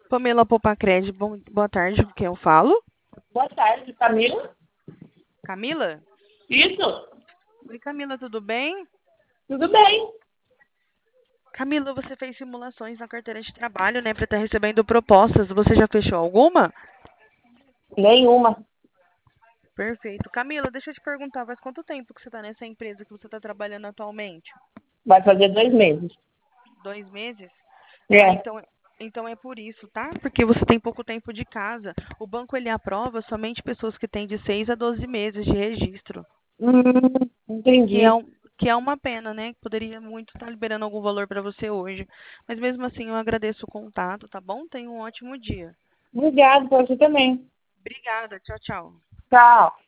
Pamela Popacred, boa tarde, com quem eu falo? Boa tarde, Camila. Camila? Isso, Oi, Camila, tudo bem? tudo bem. Camila, você fez simulações na carteira de trabalho, né, para estar recebendo propostas. Você já fechou alguma? Nenhuma. Perfeito. Camila, deixa eu te perguntar, faz quanto tempo que você está nessa empresa que você está trabalhando atualmente? Vai fazer 2 meses. 2 meses? Ah, É. então é por isso, tá? Porque você tem pouco tempo de casa. O banco ele aprova somente pessoas que têm de 6 a 12 meses de registro. Que é, Entendi. que é uma pena, né? Poderia muito estar liberando algum valor para você hoje. Mas mesmo assim, eu agradeço o contato, tá bom? Tenha um ótimo dia. Obrigado, pra você também. Obrigada. Tchau, tchau. Tchau.